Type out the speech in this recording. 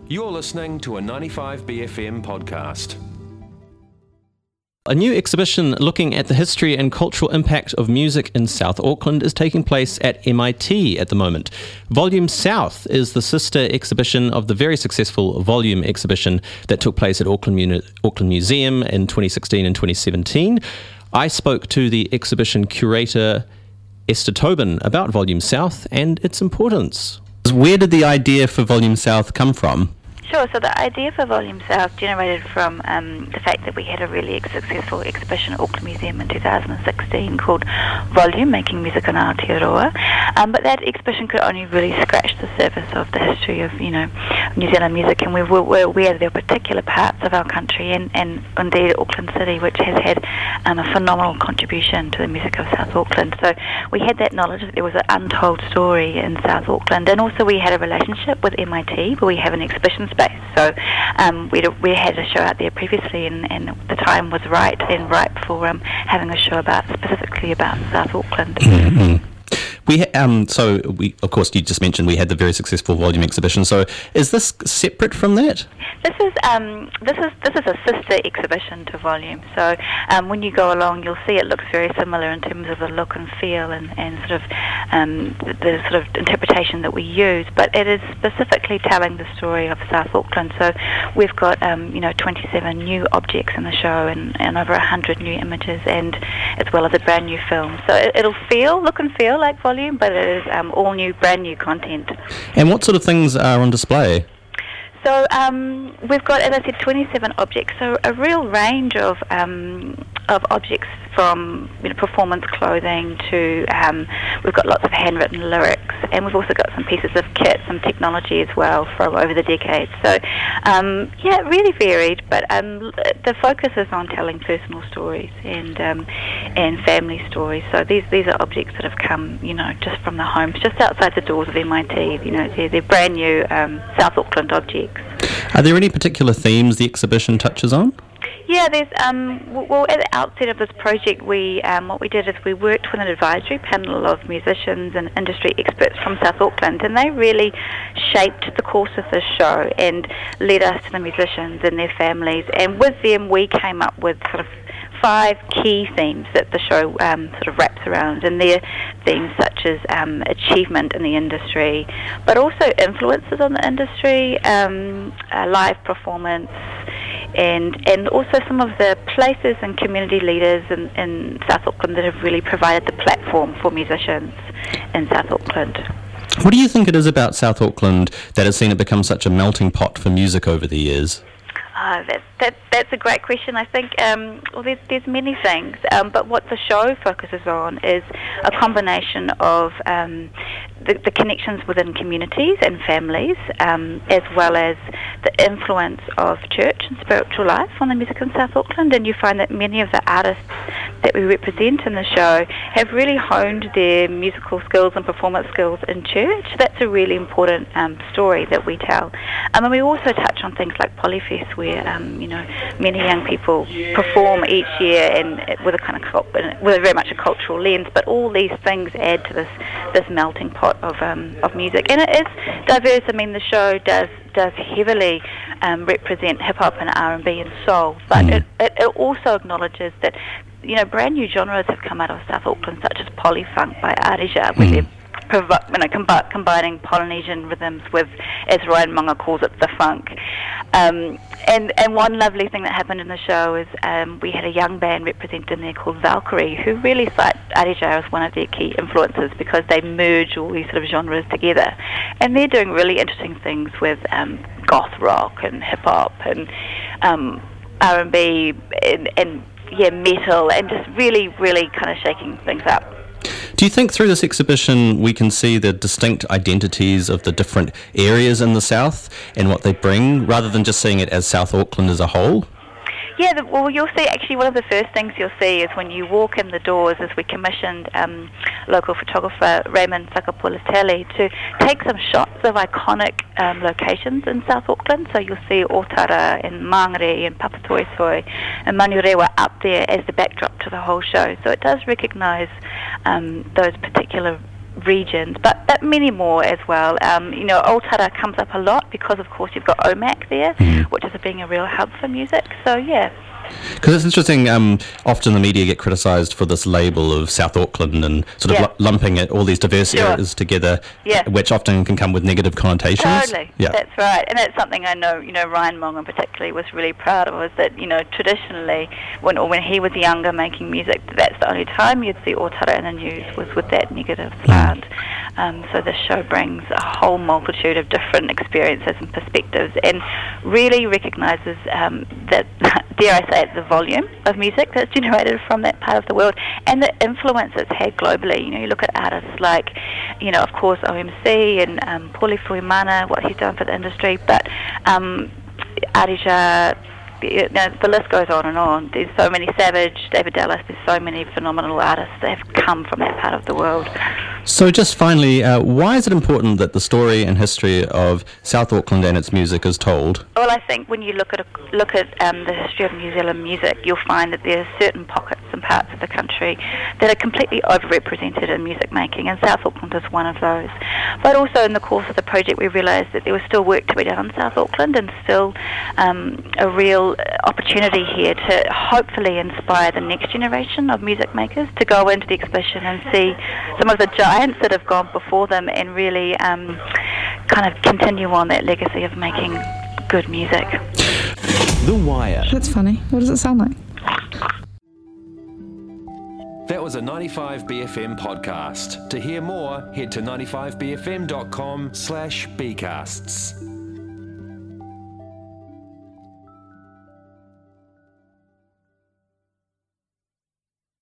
You're listening to a 95BFM podcast. A new exhibition looking at the history and cultural impact of music in South Auckland is taking place at MIT at the moment. Volume South is the sister exhibition of the very successful Volume exhibition that took place at Auckland Museum in 2016 and 2017. I spoke to the exhibition curator Esther Tobin about Volume South and its importance. Where did the idea for Volume South come from? Sure, so the idea for Volume South generated from the fact that we had a really successful exhibition at Auckland Museum in 2016 called Volume, Making Music on Aotearoa. But that exhibition could only really scratch the surface of the history of, New Zealand music, and we were aware there were particular parts of our country and indeed Auckland City which has had a phenomenal contribution to the music of South Auckland. So we had that knowledge that there was an untold story in South Auckland, and also we had a relationship with MIT where we have an exhibition space. So we had a show out there previously, and the time was right and ripe for having a show specifically about South Auckland. Mm-hmm. Of course, you just mentioned we had the very successful Volume exhibition. So, is this separate from that? This is a sister exhibition to Volume. So, when you go along, you'll see it looks very similar in terms of the look and feel and sort of the sort of interpretation that we use. But it is specifically telling the story of South Auckland. So, we've got 27 new objects in the show and over 100 new images, and as well as a brand new film. So it'll look and feel like Volume, but it is all new, brand new content. And what sort of things are on display? So we've got, as I said, 27 objects. So a real range of objects from performance clothing to we've got lots of handwritten lyrics, and we've also got some pieces of kit, some technology as well from over the decades. So really varied, but the focus is on telling personal stories and family stories. So these are objects that have come just from the homes just outside the doors of MIT. They're brand new South Auckland objects. Are there any particular themes the exhibition touches on? Yeah, there's at the outset of this project, what we did is we worked with an advisory panel of musicians and industry experts from South Auckland, and they really shaped the course of this show and led us to the musicians and their families. And with them, we came up with sort of 5 key themes that the show sort of wraps around, and they're themes such as achievement in the industry, but also influences on the industry, live performance, and also some of the places and community leaders in South Auckland that have really provided the platform for musicians in South Auckland. What do you think it is about South Auckland that has seen it become such a melting pot for music over the years? That's a great question. I think there's many things, but what the show focuses on is a combination of the connections within communities and families, as well as the influence of church and spiritual life on the music in South Auckland. And you find that many of the artists that we represent in the show have really honed their musical skills and performance skills in church. That's a really important story that we tell. And we also touch on things like Polyfest, where many young people perform each year and with a very much a cultural lens. But all these things add to this melting pot of music, and it is diverse. I mean, the show does heavily represent hip hop and R&B and soul, but it also acknowledges that brand new genres have come out of South Auckland, such as polyfunk by Arija, where they're combining Polynesian rhythms with, as Ryan Monga calls it, the funk. And one lovely thing that happened in the show is we had a young band represented in there called Valkyrie, who really cite Arija as one of their key influences because they merge all these sort of genres together. And they're doing really interesting things with goth rock and hip-hop and R&B and metal, and just really, really kind of shaking things up. Do you think through this exhibition we can see the distinct identities of the different areas in the South and what they bring, rather than just seeing it as South Auckland as a whole? Yeah, well, you'll see actually one of the first things you'll see is when you walk in the doors, is we commissioned local photographer Raymond Whakapuletele to take some shots of iconic locations in South Auckland. So you'll see Otara and Mangere and Papatoetoe and Manurewa up there as the backdrop to the whole show. So it does recognise those particular regions, but many more as well. Otara comes up a lot because, of course, you've got OMAC there, which is being a real hub for music. So, yeah. Because it's interesting, often the media get criticised for this label of South Auckland and sort of lumping all these diverse areas together, which often can come with negative connotations. Totally, that's right. And that's something I know, Ryan Mongan particularly was really proud of, was that, traditionally, when he was younger making music, that's the only time you'd see Otara in the news was with that negative slant. So this show brings a whole multitude of different experiences and perspectives and really recognises that, dare I say it, the volume of music that's generated from that part of the world and the influence it's had globally. You look at artists like, of course, OMC and Pauli Fuimana, what he's done for the industry, but Arija, the list goes on and on. There's so many, Savage, David Dallas, there's so many phenomenal artists that have come from that part of the world. So just finally, why is it important that the story and history of South Auckland and its music is told? Well, I think when you look at the history of New Zealand music, you'll find that there are certain pockets and parts of the country that are completely overrepresented in music making, and South Auckland is one of those. But also in the course of the project, we realised that there was still work to be done in South Auckland and still a real opportunity here to hopefully inspire the next generation of music makers to go into the exhibition and see some of the giants that have gone before them and really kind of continue on that legacy of making good music. The Wire. That's funny. What does it sound like? That was a 95BFM podcast. To hear more, head to 95bfm.com/bcasts.